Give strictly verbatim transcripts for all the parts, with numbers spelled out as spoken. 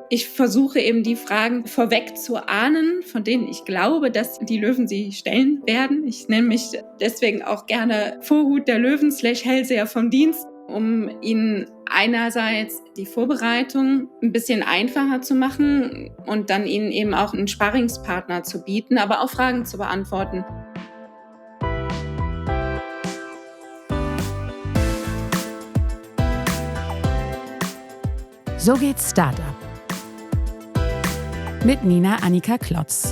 Ich versuche eben die Fragen vorweg zu ahnen, von denen ich glaube, dass die Löwen sie stellen werden. Ich nenne mich deswegen auch gerne Vorhut der Löwen slash Hellseher vom Dienst, um ihnen einerseits die Vorbereitung ein bisschen einfacher zu machen und dann ihnen eben auch einen Sparringspartner zu bieten, aber auch Fragen zu beantworten. So geht's Startup. Mit Nina Annika Klotz.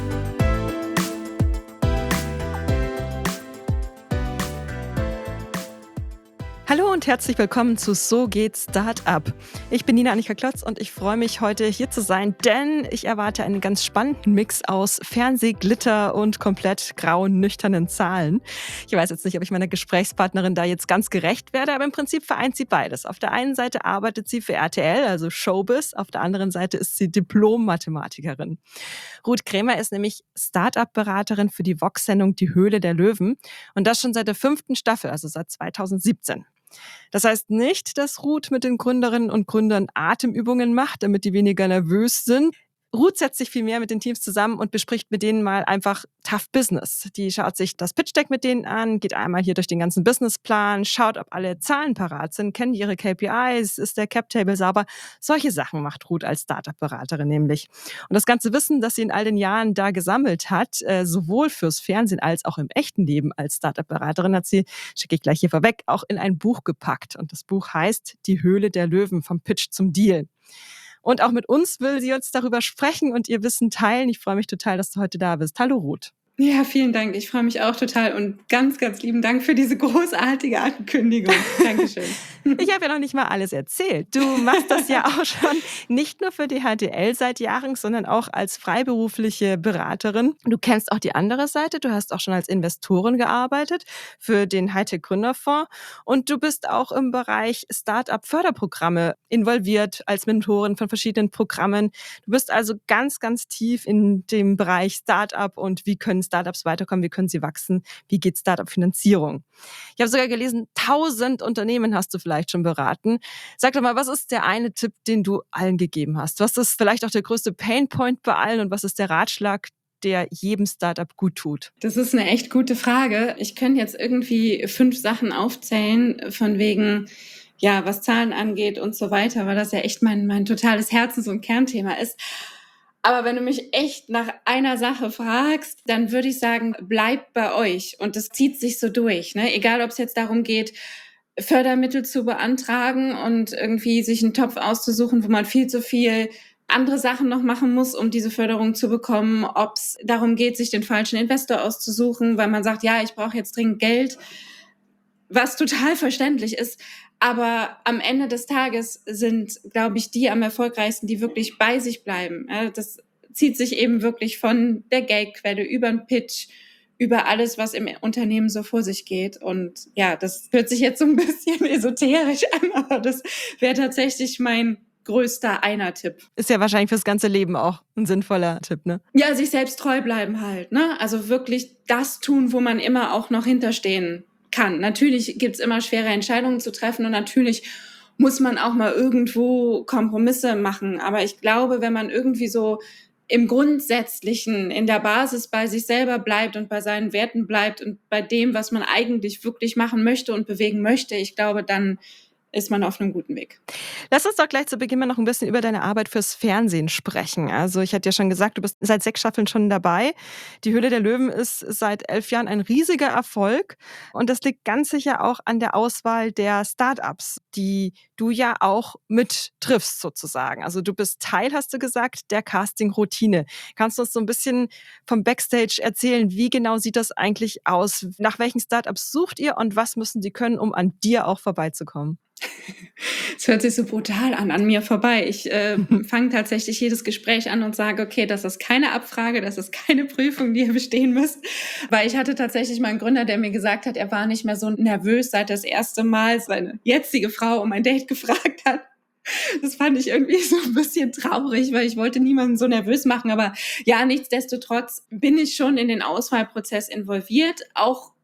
Hallo und herzlich willkommen zu So geht Startup. Ich bin Nina Annika Klotz und ich freue mich, heute hier zu sein, denn ich erwarte einen ganz spannenden Mix aus Fernsehglitter und komplett grauen, nüchternen Zahlen. Ich weiß jetzt nicht, ob ich meiner Gesprächspartnerin da jetzt ganz gerecht werde, aber im Prinzip vereint sie beides. Auf der einen Seite arbeitet sie für R T L, also Showbiz, auf der anderen Seite ist sie Diplom-Mathematikerin. Ruth Krämer ist nämlich Startup-Beraterin für die Vox-Sendung Die Höhle der Löwen und das schon seit der fünften Staffel, also seit zweitausendsiebzehn. Das heißt nicht, dass Ruth mit den Gründerinnen und Gründern Atemübungen macht, damit die weniger nervös sind. Ruth setzt sich vielmehr mit den Teams zusammen und bespricht mit denen mal einfach Tough Business. Die schaut sich das Pitch-Deck mit denen an, geht einmal hier durch den ganzen Businessplan, schaut, ob alle Zahlen parat sind, kennen die ihre K P Is, ist der Cap-Table sauber. Solche Sachen macht Ruth als Startup-Beraterin nämlich. Und das ganze Wissen, das sie in all den Jahren da gesammelt hat, äh, sowohl fürs Fernsehen als auch im echten Leben als Startup-Beraterin, hat sie, schicke ich gleich hier vorweg, auch in ein Buch gepackt. Und das Buch heißt Die Höhle der Löwen, vom Pitch zum Deal. Und auch mit uns will sie uns darüber sprechen und ihr Wissen teilen. Ich freue mich total, dass du heute da bist. Hallo Ruth. Ja, vielen Dank. Ich freue mich auch total und ganz, ganz lieben Dank für diese großartige Ankündigung. Dankeschön. Ich habe ja noch nicht mal alles erzählt. Du machst das ja auch schon nicht nur für die H T L seit Jahren, sondern auch als freiberufliche Beraterin. Du kennst auch die andere Seite. Du hast auch schon als Investorin gearbeitet für den Hightech-Gründerfonds und du bist auch im Bereich Start-up-Förderprogramme involviert als Mentorin von verschiedenen Programmen. Du bist also ganz, ganz tief in dem Bereich Start-up und wie können Startups weiterkommen, wie können sie wachsen, wie geht Startup-Finanzierung. Ich habe sogar gelesen, tausend Unternehmen hast du vielleicht schon beraten. Sag doch mal, was ist der eine Tipp, den du allen gegeben hast? Was ist vielleicht auch der größte Painpoint bei allen und was ist der Ratschlag, der jedem Startup gut tut? Das ist eine echt gute Frage. Ich könnte jetzt irgendwie fünf Sachen aufzählen, von wegen, ja, was Zahlen angeht und so weiter, weil das ja echt mein, mein totales Herzens- und Kernthema ist. Aber wenn du mich echt nach einer Sache fragst, dann würde ich sagen, bleibt bei euch. Und das zieht sich so durch, ne? Egal, ob es jetzt darum geht, Fördermittel zu beantragen und irgendwie sich einen Topf auszusuchen, wo man viel zu viel andere Sachen noch machen muss, um diese Förderung zu bekommen. Ob es darum geht, sich den falschen Investor auszusuchen, weil man sagt, ja, ich brauche jetzt dringend Geld, was total verständlich ist. Aber am Ende des Tages sind, glaube ich, die am erfolgreichsten, die wirklich bei sich bleiben. Das zieht sich eben wirklich von der Geldquelle über den Pitch, über alles, was im Unternehmen so vor sich geht. Und ja, das hört sich jetzt so ein bisschen esoterisch an, aber das wäre tatsächlich mein größter Einer-Tipp. Ist ja wahrscheinlich fürs ganze Leben auch ein sinnvoller Tipp, ne? Ja, sich selbst treu bleiben halt, ne? Also wirklich das tun, wo man immer auch noch hinterstehen kann. Natürlich gibt's immer schwere Entscheidungen zu treffen und natürlich muss man auch mal irgendwo Kompromisse machen. Aber ich glaube, wenn man irgendwie so im Grundsätzlichen, in der Basis bei sich selber bleibt und bei seinen Werten bleibt und bei dem, was man eigentlich wirklich machen möchte und bewegen möchte, ich glaube, dann ist man auf einem guten Weg. Lass uns doch gleich zu Beginn mal noch ein bisschen über deine Arbeit fürs Fernsehen sprechen. Also ich hatte ja schon gesagt, du bist seit sechs Staffeln schon dabei. Die Höhle der Löwen ist seit elf Jahren ein riesiger Erfolg. Und das liegt ganz sicher auch an der Auswahl der Startups, die du ja auch mit triffst sozusagen. Also du bist Teil, hast du gesagt, der Casting-Routine. Kannst du uns so ein bisschen vom Backstage erzählen, wie genau sieht das eigentlich aus? Nach welchen Startups sucht ihr und was müssen sie können, um an dir auch vorbeizukommen? Es hört sich so brutal an, an mir vorbei. Ich äh, fange tatsächlich jedes Gespräch an und sage, okay, das ist keine Abfrage, das ist keine Prüfung, die ihr bestehen müsst. Weil ich hatte tatsächlich mal einen Gründer, der mir gesagt hat, er war nicht mehr so nervös, seit das erste Mal seine jetzige Frau um ein Date gefragt hat. Das fand ich irgendwie so ein bisschen traurig, weil ich wollte niemanden so nervös machen. Aber ja, nichtsdestotrotz bin ich schon in den Auswahlprozess involviert, auch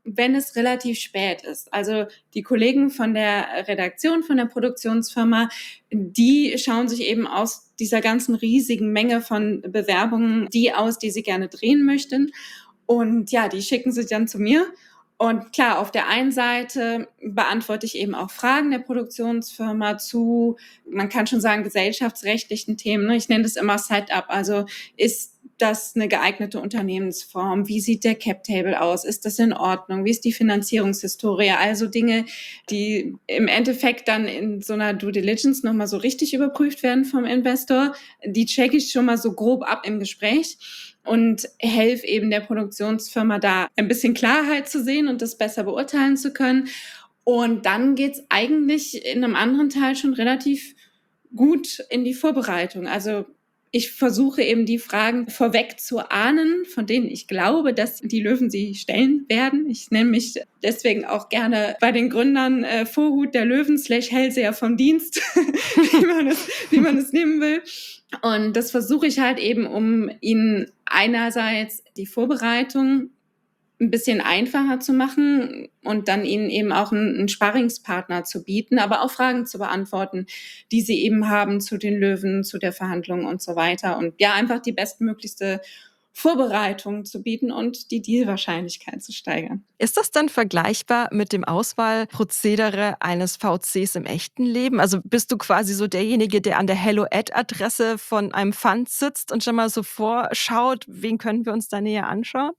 wenn es relativ spät ist. Also die Kollegen von der Redaktion, von der Produktionsfirma, die schauen sich eben aus dieser ganzen riesigen Menge von Bewerbungen die aus, die sie gerne drehen möchten. Und ja, die schicken sie dann zu mir. Und klar, auf der einen Seite beantworte ich eben auch Fragen der Produktionsfirma zu, man kann schon sagen, gesellschaftsrechtlichen Themen. Ich nenne das immer Setup. Also ist das eine geeignete Unternehmensform? Wie sieht der Cap-Table aus? Ist das in Ordnung? Wie ist die Finanzierungshistorie? Also Dinge, die im Endeffekt dann in so einer Due Diligence nochmal so richtig überprüft werden vom Investor. Die checke ich schon mal so grob ab im Gespräch und helfe eben der Produktionsfirma da ein bisschen Klarheit zu sehen und das besser beurteilen zu können. Und dann geht's eigentlich in einem anderen Teil schon relativ gut in die Vorbereitung. Also ich versuche eben die Fragen vorweg zu ahnen, von denen ich glaube, dass die Löwen sie stellen werden. Ich nenne mich deswegen auch gerne bei den Gründern äh, Vorhut der Löwen slash Hellseher vom Dienst, wie man es, wie man es nehmen will. Und das versuche ich halt eben, um ihnen einerseits die Vorbereitung ein bisschen einfacher zu machen und dann ihnen eben auch einen, einen Sparringspartner zu bieten, aber auch Fragen zu beantworten, die sie eben haben zu den Löwen, zu der Verhandlung und so weiter. Und ja, einfach die bestmöglichste Vorbereitung zu bieten und die Dealwahrscheinlichkeit zu steigern. Ist das dann vergleichbar mit dem Auswahlprozedere eines V Cs im echten Leben? Also bist du quasi so derjenige, der an der Hello-Ad-Adresse von einem Fund sitzt und schon mal so vorschaut, wen können wir uns da näher anschauen?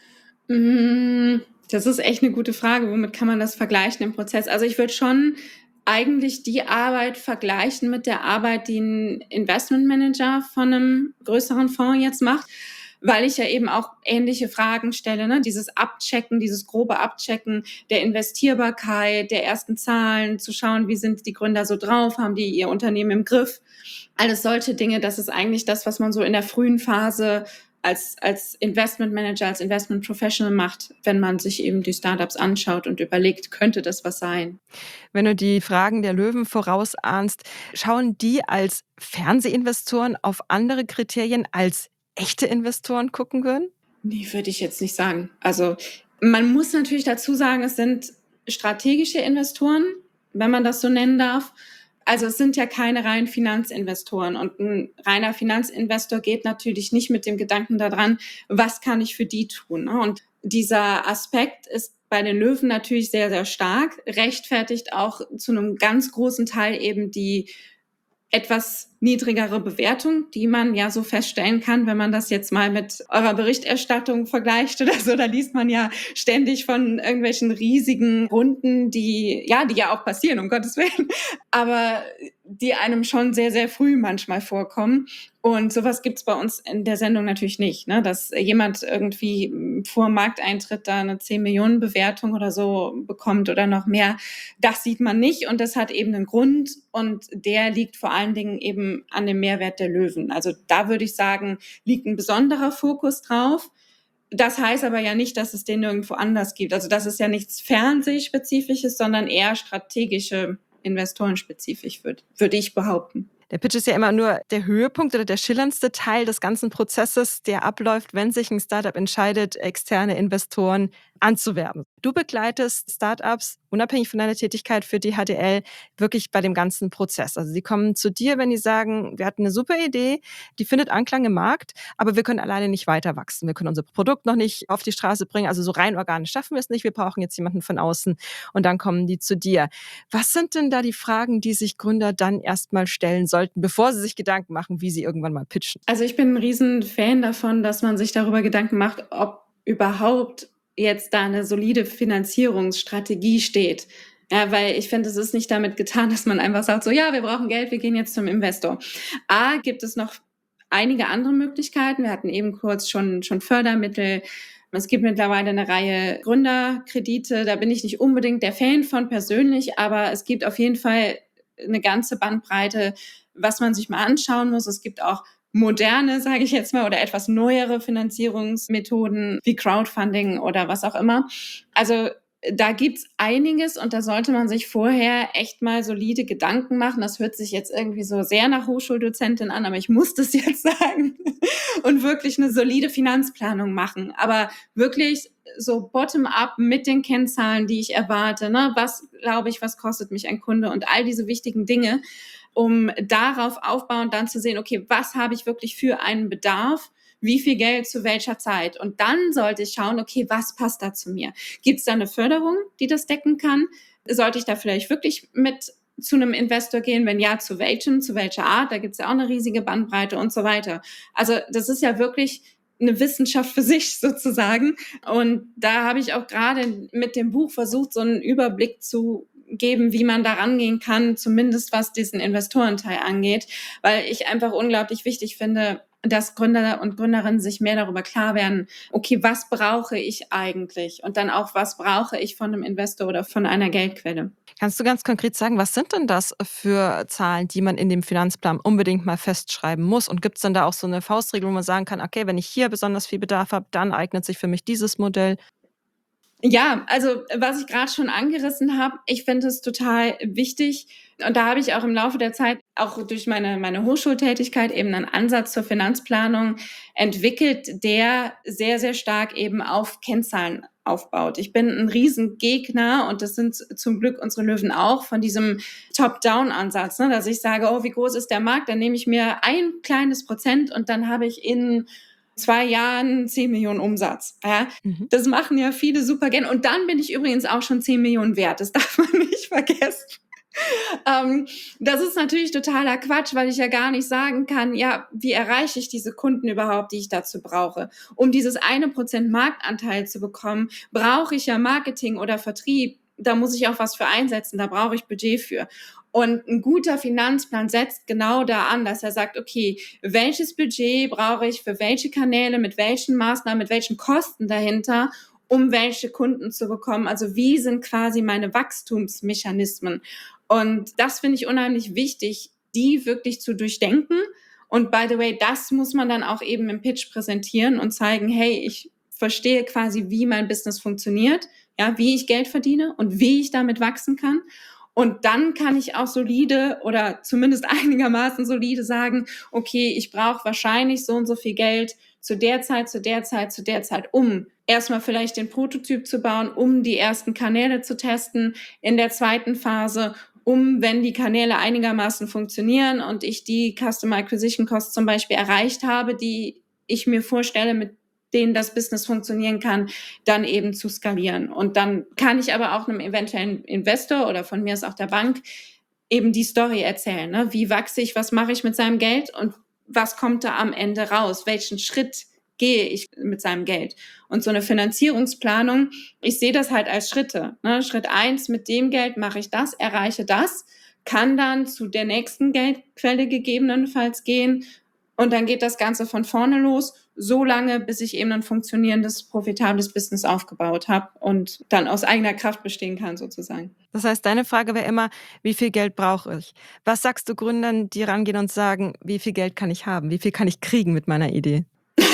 Das ist echt eine gute Frage. Womit kann man das vergleichen im Prozess? Also ich würde schon eigentlich die Arbeit vergleichen mit der Arbeit, die ein Investmentmanager von einem größeren Fonds jetzt macht, weil ich ja eben auch ähnliche Fragen stelle, ne? Dieses Abchecken, dieses grobe Abchecken der Investierbarkeit, der ersten Zahlen, zu schauen, wie sind die Gründer so drauf, haben die ihr Unternehmen im Griff? Alles solche Dinge, das ist eigentlich das, was man so in der frühen Phase als, als Investmentmanager, als Investment Professional macht, wenn man sich eben die Startups anschaut und überlegt, könnte das was sein? Wenn du die Fragen der Löwen vorausahnst, schauen die als Fernsehinvestoren auf andere Kriterien als echte Investoren gucken würden? Nee, würde ich jetzt nicht sagen. Also man muss natürlich dazu sagen, es sind strategische Investoren, wenn man das so nennen darf. Also es sind ja keine reinen Finanzinvestoren und ein reiner Finanzinvestor geht natürlich nicht mit dem Gedanken daran, was kann ich für die tun. Und dieser Aspekt ist bei den Löwen natürlich sehr, sehr stark, rechtfertigt auch zu einem ganz großen Teil eben die etwas niedrigere Bewertung, die man ja so feststellen kann, wenn man das jetzt mal mit eurer Berichterstattung vergleicht oder so. Da liest man ja ständig von irgendwelchen riesigen Runden, die, ja, die ja auch passieren, um Gottes Willen, aber die einem schon sehr, sehr früh manchmal vorkommen. Und sowas gibt's bei uns in der Sendung natürlich nicht, ne? Dass jemand irgendwie vor Markteintritt da eine zehn Millionen Bewertung oder so bekommt oder noch mehr. Das sieht man nicht und das hat eben einen Grund und der liegt vor allen Dingen eben an dem Mehrwert der Löwen. Also da würde ich sagen, liegt ein besonderer Fokus drauf. Das heißt aber ja nicht, dass es den nirgendwo anders gibt. Also das ist ja nichts Fernsehspezifisches, sondern eher strategische Investorenspezifisch, würde, würde ich behaupten. Der Pitch ist ja immer nur der Höhepunkt oder der schillerndste Teil des ganzen Prozesses, der abläuft, wenn sich ein Startup entscheidet, externe Investoren anzuwerben. Du begleitest Startups, unabhängig von deiner Tätigkeit für die H D L, wirklich bei dem ganzen Prozess. Also sie kommen zu dir, wenn die sagen, wir hatten eine super Idee, die findet Anklang im Markt, aber wir können alleine nicht weiter wachsen. Wir können unser Produkt noch nicht auf die Straße bringen, also so rein organisch schaffen wir es nicht. Wir brauchen jetzt jemanden von außen und dann kommen die zu dir. Was sind denn da die Fragen, die sich Gründer dann erstmal stellen sollten, bevor sie sich Gedanken machen, wie sie irgendwann mal pitchen? Also ich bin ein riesen Fan davon, dass man sich darüber Gedanken macht, ob überhaupt jetzt da eine solide Finanzierungsstrategie steht. Ja, weil ich finde, es ist nicht damit getan, dass man einfach sagt, so ja, wir brauchen Geld, wir gehen jetzt zum Investor. A, gibt es noch einige andere Möglichkeiten. Wir hatten eben kurz schon, schon Fördermittel. Es gibt mittlerweile eine Reihe Gründerkredite. Da bin ich nicht unbedingt der Fan von persönlich, aber es gibt auf jeden Fall eine ganze Bandbreite, was man sich mal anschauen muss. Es gibt auch moderne, sage ich jetzt mal, oder etwas neuere Finanzierungsmethoden wie Crowdfunding oder was auch immer. Also da gibt's einiges und da sollte man sich vorher echt mal solide Gedanken machen. Das hört sich jetzt irgendwie so sehr nach Hochschuldozentin an, aber ich muss das jetzt sagen. Und wirklich eine solide Finanzplanung machen. Aber wirklich so bottom-up mit den Kennzahlen, die ich erwarte. Ne? Was glaube ich, was kostet mich ein Kunde und all diese wichtigen Dinge, um darauf aufbauend dann zu sehen, okay, was habe ich wirklich für einen Bedarf? Wie viel Geld zu welcher Zeit? Und dann sollte ich schauen, okay, was passt da zu mir? Gibt es da eine Förderung, die das decken kann? Sollte ich da vielleicht wirklich mit zu einem Investor gehen? Wenn ja, zu welchem, zu welcher Art? Da gibt es ja auch eine riesige Bandbreite und so weiter. Also das ist ja wirklich eine Wissenschaft für sich sozusagen. Und da habe ich auch gerade mit dem Buch versucht, so einen Überblick zu geben, wie man da rangehen kann, zumindest was diesen Investorenteil angeht, weil ich einfach unglaublich wichtig finde, dass Gründer und Gründerinnen sich mehr darüber klar werden, okay, was brauche ich eigentlich? Und dann auch, was brauche ich von einem Investor oder von einer Geldquelle? Kannst du ganz konkret sagen, was sind denn das für Zahlen, die man in dem Finanzplan unbedingt mal festschreiben muss? Und gibt es denn da auch so eine Faustregel, wo man sagen kann, okay, wenn ich hier besonders viel Bedarf habe, dann eignet sich für mich dieses Modell? Ja, also was ich gerade schon angerissen habe, ich finde es total wichtig und da habe ich auch im Laufe der Zeit auch durch meine meine Hochschultätigkeit eben einen Ansatz zur Finanzplanung entwickelt, der sehr, sehr stark eben auf Kennzahlen aufbaut. Ich bin ein Riesengegner und das sind zum Glück unsere Löwen auch von diesem Top-Down-Ansatz, ne, dass ich sage, oh, wie groß ist der Markt? Dann nehme ich mir ein kleines Prozent und dann habe ich in zwei Jahren zehn Millionen Umsatz. Ja, Mhm. das machen ja viele super gern. Und dann bin ich übrigens auch schon zehn Millionen wert. Das darf man nicht vergessen. Ähm, das ist natürlich totaler Quatsch, weil ich ja gar nicht sagen kann, ja, wie erreiche ich diese Kunden überhaupt, die ich dazu brauche? Um dieses eine Prozent Marktanteil zu bekommen, brauche ich ja Marketing oder Vertrieb. Da muss ich auch was für einsetzen, da brauche ich Budget für. Und ein guter Finanzplan setzt genau da an, dass er sagt, okay, welches Budget brauche ich für welche Kanäle, mit welchen Maßnahmen, mit welchen Kosten dahinter, um welche Kunden zu bekommen. Also wie sind quasi meine Wachstumsmechanismen? Und das finde ich unheimlich wichtig, die wirklich zu durchdenken. Und by the way, das muss man dann auch eben im Pitch präsentieren und zeigen, hey, ich verstehe quasi, wie mein Business funktioniert, ja, wie ich Geld verdiene und wie ich damit wachsen kann. Und dann kann ich auch solide oder zumindest einigermaßen solide sagen, okay, ich brauche wahrscheinlich so und so viel Geld zu der Zeit, zu der Zeit, zu der Zeit, um erstmal vielleicht den Prototyp zu bauen, um die ersten Kanäle zu testen in der zweiten Phase, um, wenn die Kanäle einigermaßen funktionieren und ich die Customer Acquisition Costs zum Beispiel erreicht habe, die ich mir vorstelle, mit denen das Business funktionieren kann, dann eben zu skalieren. Und dann kann ich aber auch einem eventuellen Investor oder von mir aus auch der Bank eben die Story erzählen. Ne? Wie wachse ich, was mache ich mit seinem Geld und was kommt da am Ende raus? Welchen Schritt gehe ich mit seinem Geld? Und so eine Finanzierungsplanung, ich sehe das halt als Schritte. Ne? Schritt eins, mit dem Geld mache ich das, erreiche das, kann dann zu der nächsten Geldquelle gegebenenfalls gehen und dann geht das Ganze von vorne los, so lange, bis ich eben ein funktionierendes, profitables Business aufgebaut habe und dann aus eigener Kraft bestehen kann sozusagen. Das heißt, deine Frage wäre immer, wie viel Geld brauche ich? Was sagst du Gründern, die rangehen und sagen, wie viel Geld kann ich haben? Wie viel kann ich kriegen mit meiner Idee?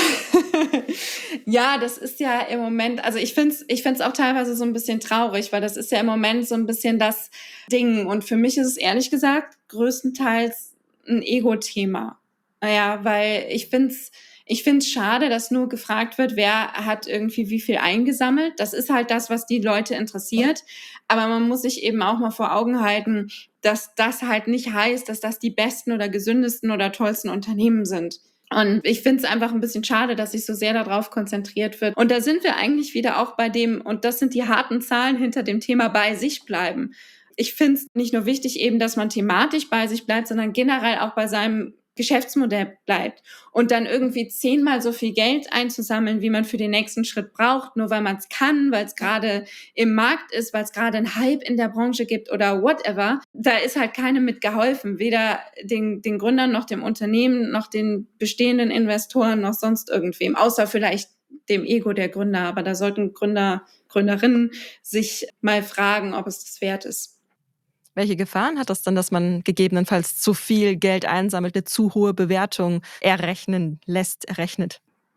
Ja, das ist ja im Moment, also ich finde es ich find's auch teilweise so ein bisschen traurig, weil das ist ja im Moment so ein bisschen das Ding. Und für mich ist es ehrlich gesagt größtenteils ein Ego-Thema. Naja, weil ich finde es ich find's schade, dass nur gefragt wird, wer hat irgendwie wie viel eingesammelt. Das ist halt das, was die Leute interessiert. Aber man muss sich eben auch mal vor Augen halten, dass das halt nicht heißt, dass das die besten oder gesündesten oder tollsten Unternehmen sind. Und ich finde es einfach ein bisschen schade, dass sich so sehr darauf konzentriert wird. Und da sind wir eigentlich wieder auch bei dem, und das sind die harten Zahlen hinter dem Thema bei sich bleiben. Ich finde es nicht nur wichtig eben, dass man thematisch bei sich bleibt, sondern generell auch bei seinem Geschäftsmodell bleibt. Und dann irgendwie zehnmal so viel Geld einzusammeln, wie man für den nächsten Schritt braucht, nur weil man es kann, weil es gerade im Markt ist, weil es gerade einen Hype in der Branche gibt oder whatever, da ist halt keinem mitgeholfen. Weder den, den Gründern noch dem Unternehmen, noch den bestehenden Investoren, noch sonst irgendwem, außer vielleicht dem Ego der Gründer. Aber da sollten Gründer, Gründerinnen sich mal fragen, ob es das wert ist. Welche Gefahren hat das dann, dass man gegebenenfalls zu viel Geld einsammelt, eine zu hohe Bewertung errechnen lässt, errechnet?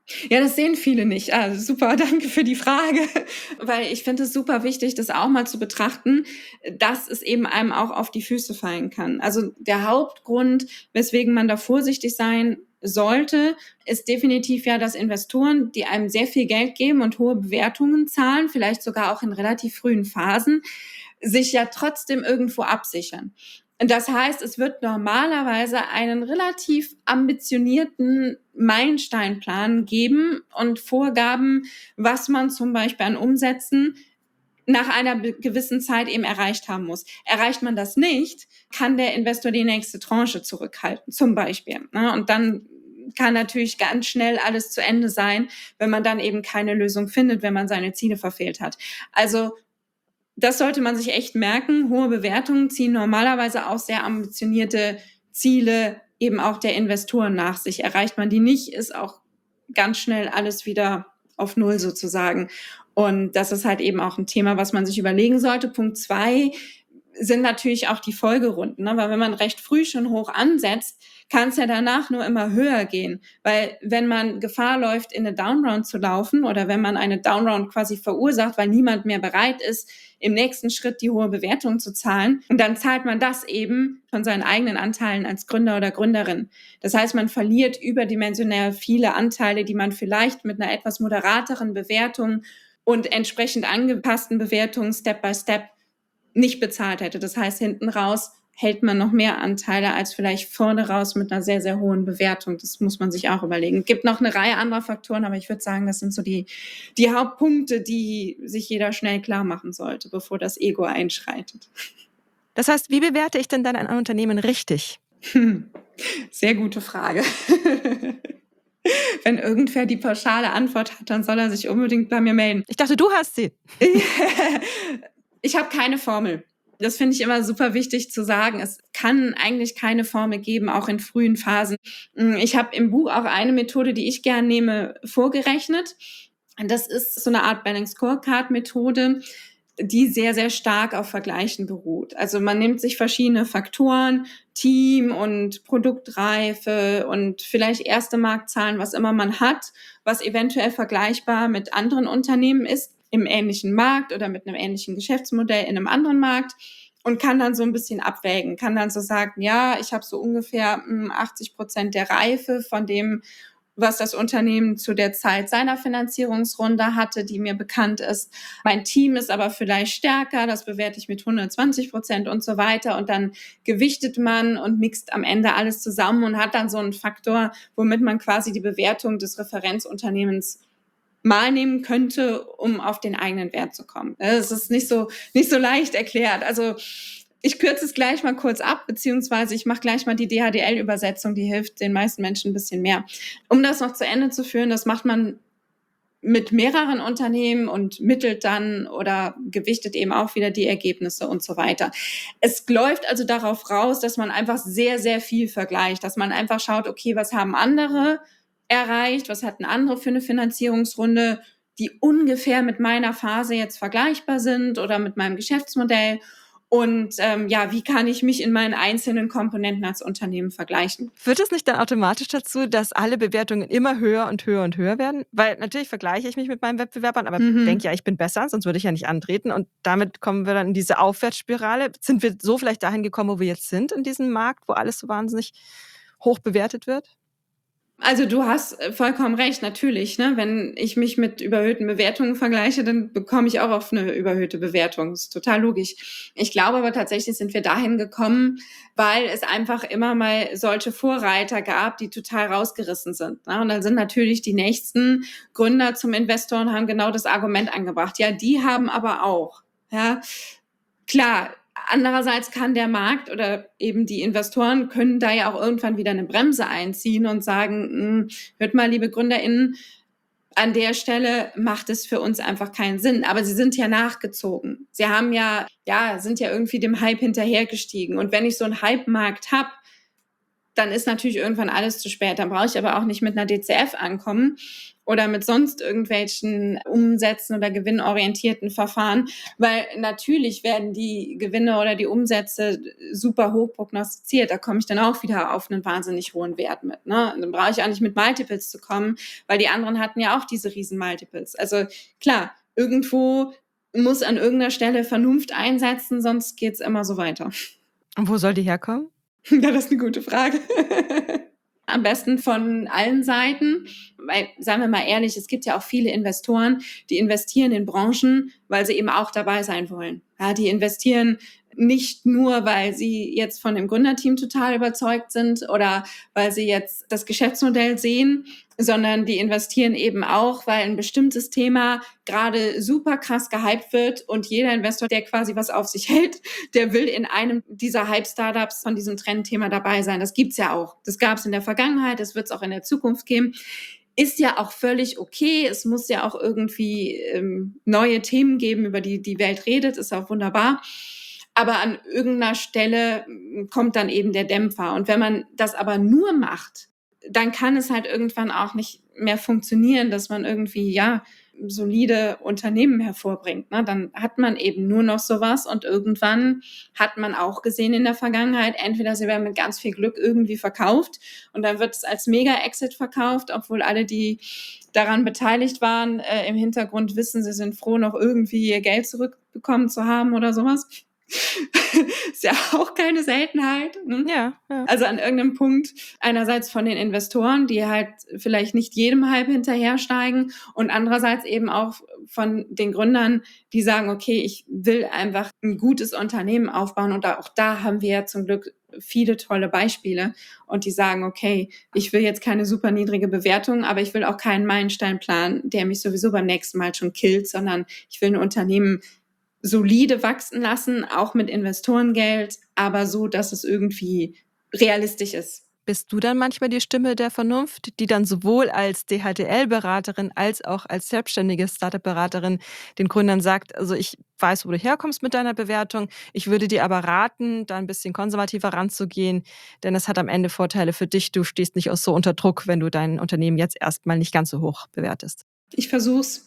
Ja, das sehen viele nicht. Ah, super, danke für die Frage. Weil ich finde es super wichtig, das auch mal zu betrachten, dass es eben einem auch auf die Füße fallen kann. Also der Hauptgrund, weswegen man da vorsichtig sein sollte, ist definitiv ja, dass Investoren, die einem sehr viel Geld geben und hohe Bewertungen zahlen, vielleicht sogar auch in relativ frühen Phasen, sich ja trotzdem irgendwo absichern. Das heißt, es wird normalerweise einen relativ ambitionierten Meilensteinplan geben und Vorgaben, was man zum Beispiel an Umsätzen nach einer gewissen Zeit eben erreicht haben muss. Erreicht man das nicht, kann der Investor die nächste Tranche zurückhalten, zum Beispiel. Und dann kann natürlich ganz schnell alles zu Ende sein, wenn man dann eben keine Lösung findet, wenn man seine Ziele verfehlt hat. Also das sollte man sich echt merken. Hohe Bewertungen ziehen normalerweise auch sehr ambitionierte Ziele eben auch der Investoren nach sich. Erreicht man die nicht, ist auch ganz schnell alles wieder auf Null sozusagen. Und das ist halt eben auch ein Thema, was man sich überlegen sollte. Punkt zwei sind natürlich auch die Folgerunden, ne? Weil wenn man recht früh schon hoch ansetzt, kann es ja danach nur immer höher gehen. Weil wenn man Gefahr läuft, in eine Downround zu laufen oder wenn man eine Downround quasi verursacht, weil niemand mehr bereit ist, im nächsten Schritt die hohe Bewertung zu zahlen, und dann zahlt man das eben von seinen eigenen Anteilen als Gründer oder Gründerin. Das heißt, man verliert überdimensionell viele Anteile, die man vielleicht mit einer etwas moderateren Bewertung und entsprechend angepassten Bewertungen Step by Step nicht bezahlt hätte. Das heißt, hinten raus hält man noch mehr Anteile als vielleicht vorne raus mit einer sehr, sehr hohen Bewertung. Das muss man sich auch überlegen. Es gibt noch eine Reihe anderer Faktoren, aber ich würde sagen, das sind so die, die Hauptpunkte, die sich jeder schnell klar machen sollte, bevor das Ego einschreitet. Das heißt, wie bewerte ich denn dann ein Unternehmen richtig? Hm, sehr gute Frage. Wenn irgendwer die pauschale Antwort hat, dann soll er sich unbedingt bei mir melden. Ich dachte, du hast sie. Ich habe keine Formel. Das finde ich immer super wichtig zu sagen. Es kann eigentlich keine Formel geben, auch in frühen Phasen. Ich habe im Buch auch eine Methode, die ich gerne nehme, vorgerechnet. Das ist so eine Art Balanced Scorecard-Methode, die sehr, sehr stark auf Vergleichen beruht. Also man nimmt sich verschiedene Faktoren, Team und Produktreife und vielleicht erste Marktzahlen, was immer man hat, was eventuell vergleichbar mit anderen Unternehmen ist, im ähnlichen Markt oder mit einem ähnlichen Geschäftsmodell in einem anderen Markt, und kann dann so ein bisschen abwägen, kann dann so sagen, ja, ich habe so ungefähr achtzig Prozent der Reife von dem, was das Unternehmen zu der Zeit seiner Finanzierungsrunde hatte, die mir bekannt ist. Mein Team ist aber vielleicht stärker, das bewerte ich mit hundertzwanzig Prozent und so weiter. Und dann gewichtet man und mixt am Ende alles zusammen und hat dann so einen Faktor, womit man quasi die Bewertung des Referenzunternehmens mal nehmen könnte, um auf den eigenen Wert zu kommen. Es ist nicht so, nicht so leicht erklärt. Also ich kürze es gleich mal kurz ab, beziehungsweise ich mache gleich mal die D H D L-Übersetzung, die hilft den meisten Menschen ein bisschen mehr. Um das noch zu Ende zu führen, das macht man mit mehreren Unternehmen und mittelt dann oder gewichtet eben auch wieder die Ergebnisse und so weiter. Es läuft also darauf raus, dass man einfach sehr, sehr viel vergleicht, dass man einfach schaut, okay, was haben andere erreicht, was hatten andere für eine Finanzierungsrunde, die ungefähr mit meiner Phase jetzt vergleichbar sind oder mit meinem Geschäftsmodell. Und ähm, ja, wie kann ich mich in meinen einzelnen Komponenten als Unternehmen vergleichen? Führt es nicht dann automatisch dazu, dass alle Bewertungen immer höher und höher und höher werden? Weil natürlich vergleiche ich mich mit meinen Wettbewerbern, aber Mhm. denke ja, ich bin besser, sonst würde ich ja nicht antreten. Und damit kommen wir dann in diese Aufwärtsspirale. Sind wir so vielleicht dahin gekommen, wo wir jetzt sind in diesem Markt, wo alles so wahnsinnig hoch bewertet wird? Also du hast vollkommen recht, natürlich. Ne? Wenn ich mich mit überhöhten Bewertungen vergleiche, dann bekomme ich auch auf eine überhöhte Bewertung. Das ist total logisch. Ich glaube aber tatsächlich sind wir dahin gekommen, weil es einfach immer mal solche Vorreiter gab, die total rausgerissen sind. Ne? Und dann sind natürlich die nächsten Gründer zum Investor und haben genau das Argument angebracht. Ja, die haben aber auch. Ja, klar. Andererseits kann der Markt oder eben die Investoren können da ja auch irgendwann wieder eine Bremse einziehen und sagen, hört mal, liebe GründerInnen, an der Stelle macht es für uns einfach keinen Sinn. Aber sie sind ja nachgezogen. Sie haben ja, ja, sind ja irgendwie dem Hype hinterhergestiegen. Und wenn ich so einen Hype-Markt habe, dann ist natürlich irgendwann alles zu spät. Dann brauche ich aber auch nicht mit einer D C F ankommen oder mit sonst irgendwelchen Umsätzen oder gewinnorientierten Verfahren, weil natürlich werden die Gewinne oder die Umsätze super hoch prognostiziert. Da komme ich dann auch wieder auf einen wahnsinnig hohen Wert mit. Ne? Dann brauche ich auch nicht mit Multiples zu kommen, weil die anderen hatten ja auch diese riesen Multiples. Also klar, irgendwo muss an irgendeiner Stelle Vernunft einsetzen, sonst geht's immer so weiter. Und wo soll die herkommen? Ja, das ist eine gute Frage. Am besten von allen Seiten, weil, sagen wir mal ehrlich, es gibt ja auch viele Investoren, die investieren in Branchen, weil sie eben auch dabei sein wollen. Ja, die investieren nicht nur, weil sie jetzt von dem Gründerteam total überzeugt sind oder weil sie jetzt das Geschäftsmodell sehen, sondern die investieren eben auch, weil ein bestimmtes Thema gerade super krass gehypt wird und jeder Investor, der quasi was auf sich hält, der will in einem dieser Hype-Startups von diesem Trendthema dabei sein. Das gibt's ja auch. Das gab's in der Vergangenheit, das wird's auch in der Zukunft geben. Ist ja auch völlig okay. Es muss ja auch irgendwie ähm, neue Themen geben, über die die Welt redet. Ist auch wunderbar. Aber an irgendeiner Stelle kommt dann eben der Dämpfer. Und wenn man das aber nur macht, dann kann es halt irgendwann auch nicht mehr funktionieren, dass man irgendwie, ja, solide Unternehmen hervorbringt. Ne? Dann hat man eben nur noch sowas und irgendwann hat man auch gesehen in der Vergangenheit, entweder sie werden mit ganz viel Glück irgendwie verkauft und dann wird es als Mega-Exit verkauft, obwohl alle, die daran beteiligt waren, äh, im Hintergrund wissen, sie sind froh, noch irgendwie ihr Geld zurückbekommen zu haben oder sowas. Ist ja auch keine Seltenheit. Ne? Ja, ja. Also an irgendeinem Punkt einerseits von den Investoren, die halt vielleicht nicht jedem Hype hinterhersteigen und andererseits eben auch von den Gründern, die sagen, okay, ich will einfach ein gutes Unternehmen aufbauen und auch da haben wir ja zum Glück viele tolle Beispiele und die sagen, okay, ich will jetzt keine super niedrige Bewertung, aber ich will auch keinen Meilensteinplan, der mich sowieso beim nächsten Mal schon killt, sondern ich will ein Unternehmen solide wachsen lassen, auch mit Investorengeld, aber so, dass es irgendwie realistisch ist. Bist du dann manchmal die Stimme der Vernunft, die dann sowohl als D H T L-Beraterin als auch als selbstständige Startup-Beraterin den Gründern sagt, also ich weiß, wo du herkommst mit deiner Bewertung, ich würde dir aber raten, da ein bisschen konservativer ranzugehen, denn es hat am Ende Vorteile für dich, du stehst nicht auch so unter Druck, wenn du dein Unternehmen jetzt erstmal nicht ganz so hoch bewertest. Ich versuch's.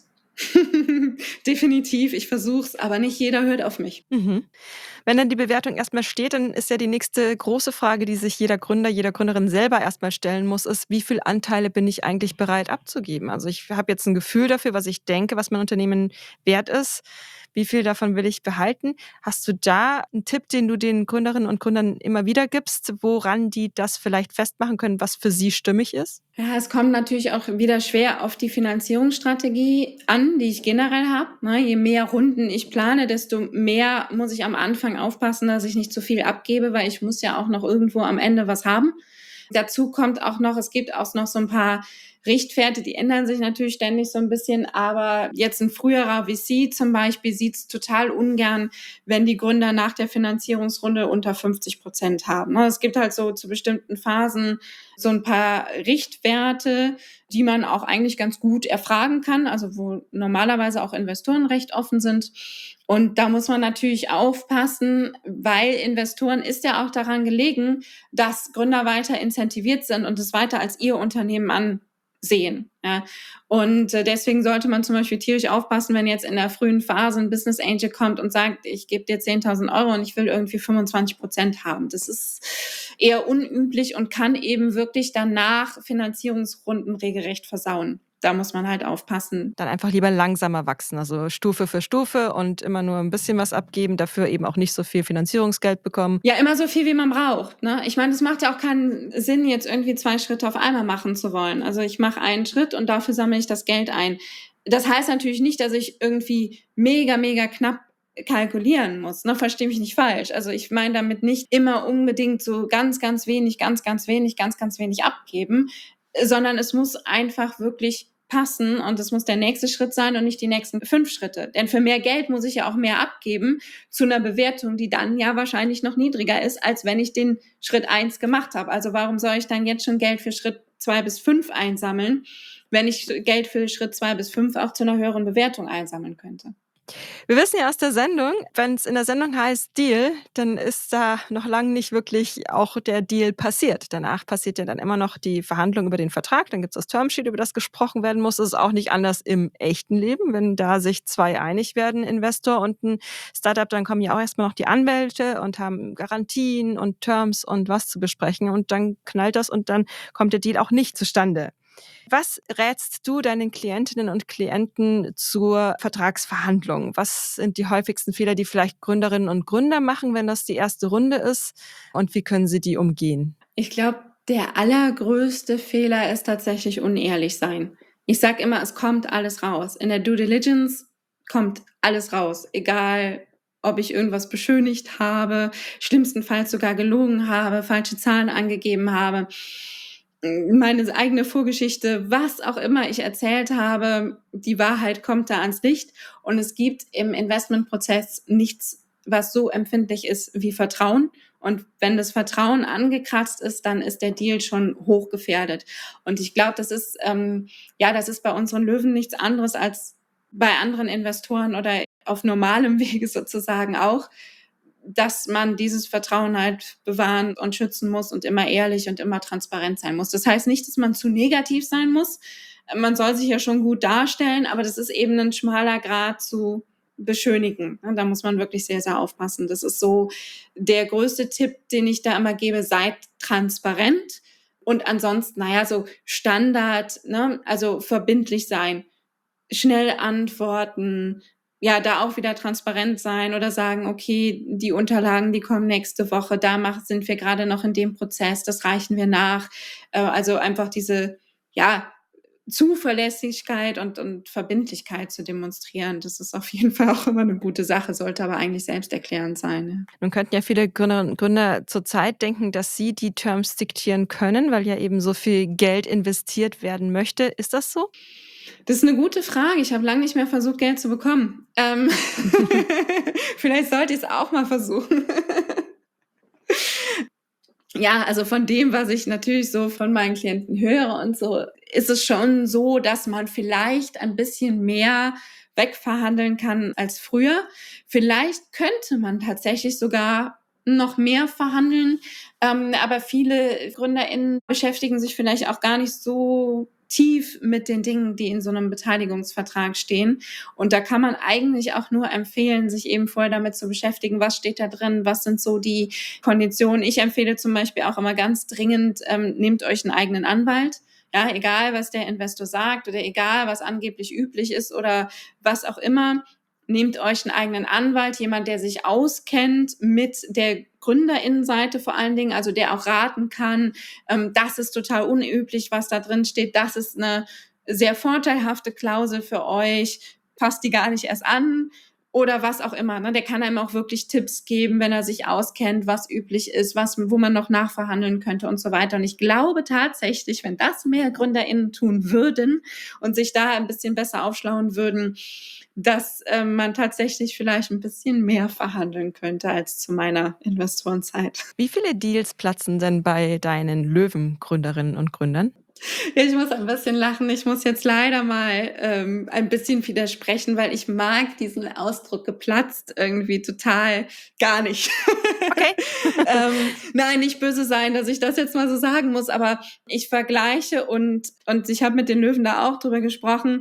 Definitiv, ich versuch's, aber nicht jeder hört auf mich. Mhm. Wenn dann die Bewertung erstmal steht, dann ist ja die nächste große Frage, die sich jeder Gründer, jeder Gründerin selber erstmal stellen muss, ist, wie viel Anteile bin ich eigentlich bereit abzugeben? Also ich habe jetzt ein Gefühl dafür, was ich denke, was mein Unternehmen wert ist. Wie viel davon will ich behalten? Hast du da einen Tipp, den du den Gründerinnen und Gründern immer wieder gibst, woran die das vielleicht festmachen können, was für sie stimmig ist? Ja, es kommt natürlich auch wieder schwer auf die Finanzierungsstrategie an, die ich generell habe. Ne, je mehr Runden ich plane, desto mehr muss ich am Anfang aufpassen, dass ich nicht zu viel abgebe, weil ich muss ja auch noch irgendwo am Ende was haben. Dazu kommt auch noch, es gibt auch noch so ein paar Richtwerte, die ändern sich natürlich ständig so ein bisschen, aber jetzt ein früherer V C zum Beispiel sieht es total ungern, wenn die Gründer nach der Finanzierungsrunde unter fünfzig Prozent haben. Es gibt halt so zu bestimmten Phasen so ein paar Richtwerte, die man auch eigentlich ganz gut erfragen kann, also wo normalerweise auch Investoren recht offen sind. Und da muss man natürlich aufpassen, weil Investoren ist ja auch daran gelegen, dass Gründer weiter incentiviert sind und es weiter als ihr Unternehmen ansehen. Ja. Und deswegen sollte man zum Beispiel tierisch aufpassen, wenn jetzt in der frühen Phase ein Business Angel kommt und sagt, ich gebe dir zehntausend Euro und ich will irgendwie fünfundzwanzig Prozent haben. Das ist eher unüblich und kann eben wirklich danach Finanzierungsrunden regelrecht versauen. Da muss man halt aufpassen. Dann einfach lieber langsamer wachsen, also Stufe für Stufe und immer nur ein bisschen was abgeben, dafür eben auch nicht so viel Finanzierungsgeld bekommen. Ja, immer so viel, wie man braucht. Ne? Ich meine, es macht ja auch keinen Sinn, jetzt irgendwie zwei Schritte auf einmal machen zu wollen. Also ich mache einen Schritt und dafür sammle ich das Geld ein. Das heißt natürlich nicht, dass ich irgendwie mega, mega knapp kalkulieren muss. Ne? Verstehe mich nicht falsch. Also ich meine damit nicht immer unbedingt so ganz, ganz wenig, ganz, ganz wenig, ganz, ganz wenig abgeben, sondern es muss einfach wirklich passen und es muss der nächste Schritt sein und nicht die nächsten fünf Schritte. Denn für mehr Geld muss ich ja auch mehr abgeben zu einer Bewertung, die dann ja wahrscheinlich noch niedriger ist, als wenn ich den Schritt eins gemacht habe. Also warum soll ich dann jetzt schon Geld für Schritt zwei bis fünf einsammeln, wenn ich Geld für Schritt zwei bis fünf auch zu einer höheren Bewertung einsammeln könnte? Wir wissen ja aus der Sendung, wenn es in der Sendung heißt Deal, dann ist da noch lang nicht wirklich auch der Deal passiert. Danach passiert ja dann immer noch die Verhandlung über den Vertrag, dann gibt es das Termsheet, über das gesprochen werden muss. Es ist auch nicht anders im echten Leben. Wenn da sich zwei einig werden, Investor und ein Startup, dann kommen ja auch erstmal noch die Anwälte und haben Garantien und Terms und was zu besprechen. Und dann knallt das und dann kommt der Deal auch nicht zustande. Was rätst du deinen Klientinnen und Klienten zur Vertragsverhandlung? Was sind die häufigsten Fehler, die vielleicht Gründerinnen und Gründer machen, wenn das die erste Runde ist? Und wie können sie die umgehen? Ich glaube, der allergrößte Fehler ist tatsächlich unehrlich sein. Ich sage immer, es kommt alles raus. In der Due Diligence kommt alles raus, egal ob ich irgendwas beschönigt habe, schlimmstenfalls sogar gelogen habe, falsche Zahlen angegeben habe, meine eigene Vorgeschichte, was auch immer ich erzählt habe, die Wahrheit kommt da ans Licht. Und es gibt im Investmentprozess nichts, was so empfindlich ist wie Vertrauen. Und wenn das Vertrauen angekratzt ist, dann ist der Deal schon hochgefährdet. Und ich glaube, das ist, ähm, ja, das ist bei unseren Löwen nichts anderes als bei anderen Investoren oder auf normalem Wege sozusagen auch, dass man dieses Vertrauen halt bewahren und schützen muss und immer ehrlich und immer transparent sein muss. Das heißt nicht, dass man zu negativ sein muss. Man soll sich ja schon gut darstellen, aber das ist eben ein schmaler Grat zu beschönigen. Da muss man wirklich sehr, sehr aufpassen. Das ist so der größte Tipp, den ich da immer gebe: Seid transparent und ansonsten, naja, so Standard, ne, also verbindlich sein, schnell antworten, ja, da auch wieder transparent sein oder sagen, okay, die Unterlagen, die kommen nächste Woche, da mach, sind wir gerade noch in dem Prozess, das reichen wir nach. Äh, also einfach diese, ja, Zuverlässigkeit und, und Verbindlichkeit zu demonstrieren. Das ist auf jeden Fall auch immer eine gute Sache, sollte aber eigentlich selbsterklärend sein. Ja. Nun könnten ja viele Gründerinnen und Gründer zurzeit denken, dass sie die Terms diktieren können, weil ja eben so viel Geld investiert werden möchte. Ist das so? Das ist eine gute Frage. Ich habe lange nicht mehr versucht, Geld zu bekommen. Ähm Vielleicht sollte ich es auch mal versuchen. Ja, also von dem, was ich natürlich so von meinen Klienten höre und so, ist es schon so, dass man vielleicht ein bisschen mehr wegverhandeln kann als früher. Vielleicht könnte man tatsächlich sogar noch mehr verhandeln, ähm, aber viele GründerInnen beschäftigen sich vielleicht auch gar nicht so tief mit den Dingen, die in so einem Beteiligungsvertrag stehen. Und da kann man eigentlich auch nur empfehlen, sich eben vorher damit zu beschäftigen, was steht da drin, was sind so die Konditionen. Ich empfehle zum Beispiel auch immer ganz dringend, ähm, nehmt euch einen eigenen Anwalt. Ja, egal, was der Investor sagt oder egal, was angeblich üblich ist oder was auch immer. Nehmt euch einen eigenen Anwalt, jemand, der sich auskennt mit der GründerInnenseite vor allen Dingen, also der auch raten kann, ähm, das ist total unüblich, was da drin steht, das ist eine sehr vorteilhafte Klausel für euch, passt die gar nicht erst an oder was auch immer. Ne? Der kann einem auch wirklich Tipps geben, wenn er sich auskennt, was üblich ist, was, wo man noch nachverhandeln könnte und so weiter. Und ich glaube tatsächlich, wenn das mehr GründerInnen tun würden und sich da ein bisschen besser aufschlauen würden, dass äh, man tatsächlich vielleicht ein bisschen mehr verhandeln könnte als zu meiner Investorenzeit. Wie viele Deals platzen denn bei deinen Löwen-Gründerinnen und Gründern? Ja, ich muss ein bisschen lachen. Ich muss jetzt leider mal ähm, ein bisschen widersprechen, weil ich mag diesen Ausdruck geplatzt irgendwie total gar nicht. Okay. ähm, nein, nicht böse sein, dass ich das jetzt mal so sagen muss, aber ich vergleiche und, und ich habe mit den Löwen da auch drüber gesprochen.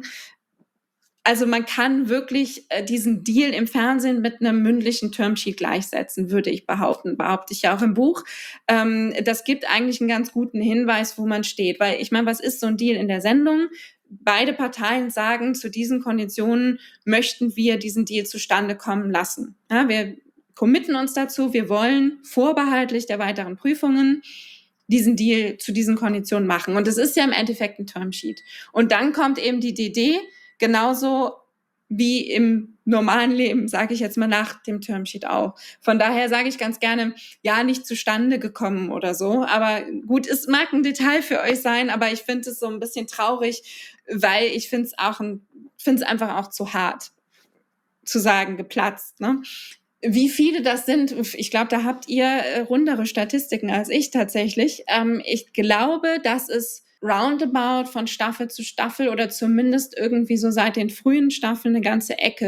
Also man kann wirklich äh, diesen Deal im Fernsehen mit einem mündlichen Termsheet gleichsetzen, würde ich behaupten. Behaupte ich ja auch im Buch. Ähm, das gibt eigentlich einen ganz guten Hinweis, wo man steht. Weil ich meine, was ist so ein Deal in der Sendung? Beide Parteien sagen, zu diesen Konditionen möchten wir diesen Deal zustande kommen lassen. Ja, wir committen uns dazu, wir wollen vorbehaltlich der weiteren Prüfungen diesen Deal zu diesen Konditionen machen. Und das ist ja im Endeffekt ein Termsheet. Und dann kommt eben die D D, genauso wie im normalen Leben, sage ich jetzt mal nach dem Termsheet auch. Von daher sage ich ganz gerne, ja, nicht zustande gekommen oder so. Aber gut, es mag ein Detail für euch sein, aber ich finde es so ein bisschen traurig, weil ich finde es auch ein, finde es einfach auch zu hart zu sagen, geplatzt. Ne? Wie viele das sind, ich glaube, da habt ihr äh, rundere Statistiken als ich tatsächlich. Ähm, ich glaube, dass es roundabout von Staffel zu Staffel oder zumindest irgendwie so seit den frühen Staffeln eine ganze Ecke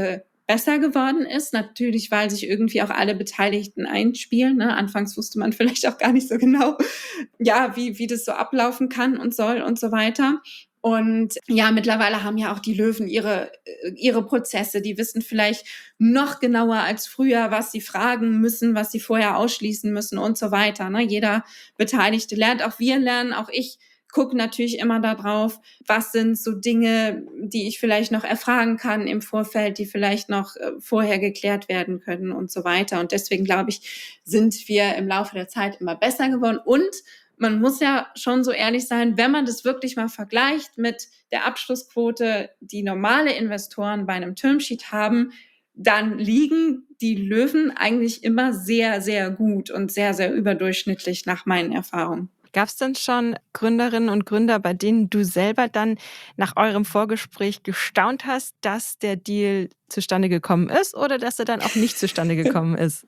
besser geworden ist. Natürlich, weil sich irgendwie auch alle Beteiligten einspielen. Ne? Anfangs wusste man vielleicht auch gar nicht so genau, ja, wie, wie das so ablaufen kann und soll und so weiter. Und ja, mittlerweile haben ja auch die Löwen ihre, ihre Prozesse. Die wissen vielleicht noch genauer als früher, was sie fragen müssen, was sie vorher ausschließen müssen und so weiter. Ne? Jeder Beteiligte lernt, auch wir lernen, auch ich gucke natürlich immer da drauf, was sind so Dinge, die ich vielleicht noch erfragen kann im Vorfeld, die vielleicht noch äh, vorher geklärt werden können und so weiter. Und deswegen, glaube ich, sind wir im Laufe der Zeit immer besser geworden. Und man muss ja schon so ehrlich sein, wenn man das wirklich mal vergleicht mit der Abschlussquote, die normale Investoren bei einem Termsheet haben, dann liegen die Löwen eigentlich immer sehr, sehr gut und sehr, sehr überdurchschnittlich nach meinen Erfahrungen. Gab es denn schon Gründerinnen und Gründer, bei denen du selber dann nach eurem Vorgespräch gestaunt hast, dass der Deal zustande gekommen ist oder dass er dann auch nicht zustande gekommen ist?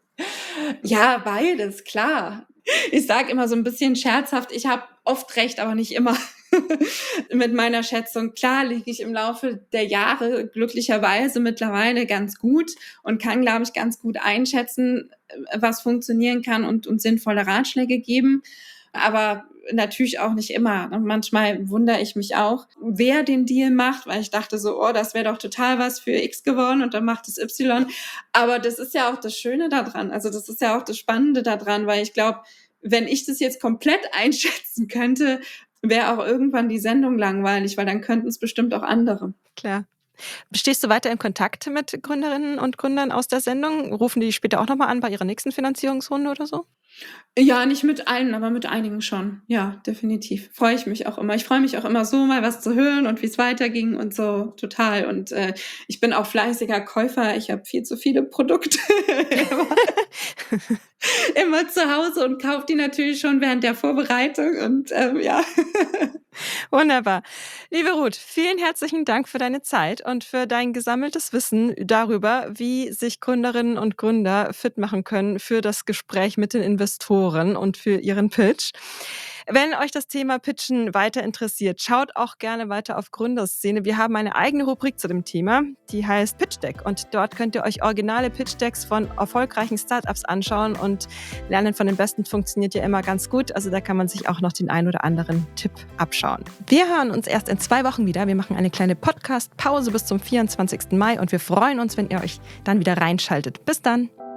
Ja, beides, klar. Ich sage immer so ein bisschen scherzhaft, ich habe oft recht, aber nicht immer mit meiner Schätzung. Klar liege ich im Laufe der Jahre glücklicherweise mittlerweile ganz gut und kann, glaube ich, ganz gut einschätzen, was funktionieren kann und, und sinnvolle Ratschläge geben. Aber natürlich auch nicht immer. Und manchmal wundere ich mich auch, wer den Deal macht, weil ich dachte so, oh, das wäre doch total was für X geworden und dann macht es Y. Aber das ist ja auch das Schöne daran. Also das ist ja auch das Spannende daran, weil ich glaube, wenn ich das jetzt komplett einschätzen könnte, wäre auch irgendwann die Sendung langweilig, weil dann könnten es bestimmt auch andere. Klar. Stehst du weiter in Kontakt mit Gründerinnen und Gründern aus der Sendung? Rufen die später auch nochmal an bei ihrer nächsten Finanzierungsrunde oder so? Ja, nicht mit allen, aber mit einigen schon. Ja, definitiv. Freue ich mich auch immer. Ich freue mich auch immer so, mal was zu hören und wie es weiterging und so total. Und äh, ich bin auch fleißiger Käufer. Ich habe viel zu viele Produkte immer, immer zu Hause und kaufe die natürlich schon während der Vorbereitung. Und ähm, ja. Wunderbar. Liebe Ruth, vielen herzlichen Dank für deine Zeit und für dein gesammeltes Wissen darüber, wie sich Gründerinnen und Gründer fit machen können für das Gespräch mit den Investoren und für ihren Pitch. Wenn euch das Thema Pitchen weiter interessiert, schaut auch gerne weiter auf Gründerszene. Wir haben eine eigene Rubrik zu dem Thema, die heißt Pitch Deck. Und dort könnt ihr euch originale Pitch Decks von erfolgreichen Startups anschauen und Lernen von den Besten funktioniert ja immer ganz gut. Also da kann man sich auch noch den ein oder anderen Tipp abschauen. Wir hören uns erst in zwei Wochen wieder. Wir machen eine kleine Podcast-Pause bis zum vierundzwanzigsten Mai und wir freuen uns, wenn ihr euch dann wieder reinschaltet. Bis dann!